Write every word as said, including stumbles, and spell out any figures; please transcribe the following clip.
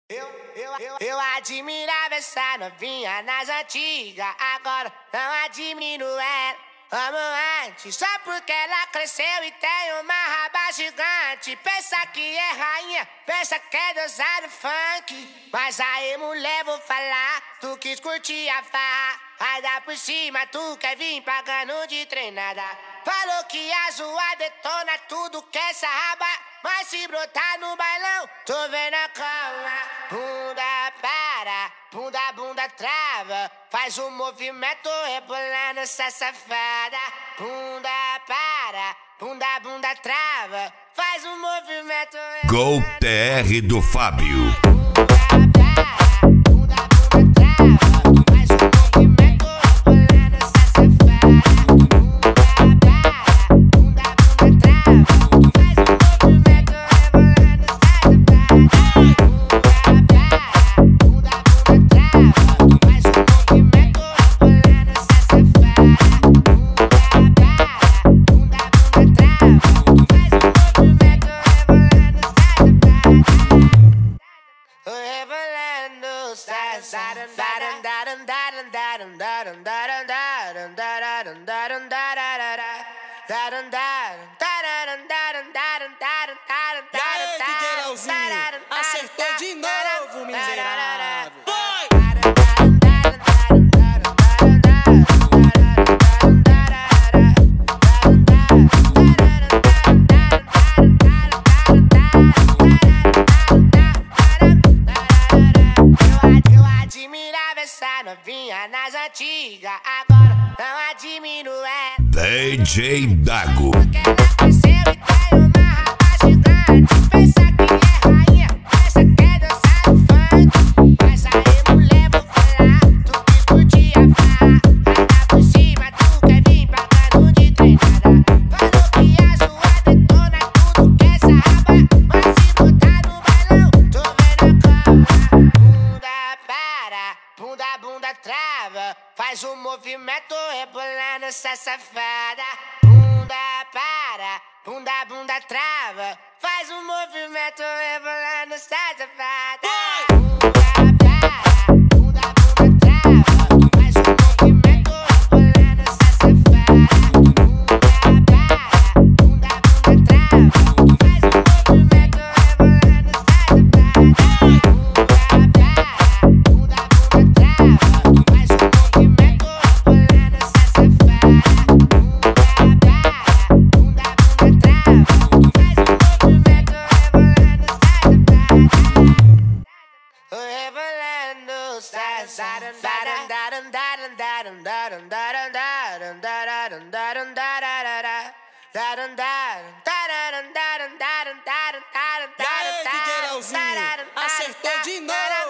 Eu, eu, eu, eu admirava essa novinha nas antigas, agora não admiro ela. Amo antes, só porque ela cresceu e tem uma raba gigante. Pensa que é rainha, pensa que é deusa do funk. Mas aí, mulher, vou falar, tu quis curtir a farra. Vai dar por cima, tu quer vir pagando de treinada. Falou que a zoa detona tudo que essa raba. Mas se brotar no bailão, tô vendo a cama. Bunda para, bunda, bunda trava. Faz um movimento rebolando essa safada. Bunda para, bunda, bunda trava. Faz um movimento rebolando. Gol T R do Fábio. E aí, D J Leozinho, acertou de novo, miserável. Vai! Eu admirava essa novinha nas antigas, agora não admiro ela. D J Dago. Porque ela cresceu e tem uma raba gigante. Pensa que é rainha, pensa que é deusa do funk. Mas aí, mulher, vou falar, tu quis curtir a farra. Vai dar por cima, tu quer vir pagando de treinada. Falou que a zoa detona tudo que essa raba. Mas se botar no bailão, tô vendo a cama. Bunda para, bunda, bunda trava. Faz um movimento rebolando essa safada. Bunda para, bunda, bunda trava. Faz um movimento rebolando essa safada. Bunda para, bunda, bunda trava. Faz um movimento rebolando essa safada. Bunda para, bunda, bunda trava. Faz um movimento rebolando essa safada. Bunda para, bunda, bunda trava. Faz um movimento rebolando essa safada. Bunda para, bunda, bunda trava. Faz um movimento rebolando essa safada. Rebolando essa E aí, D J Leozinho, acertou de novo.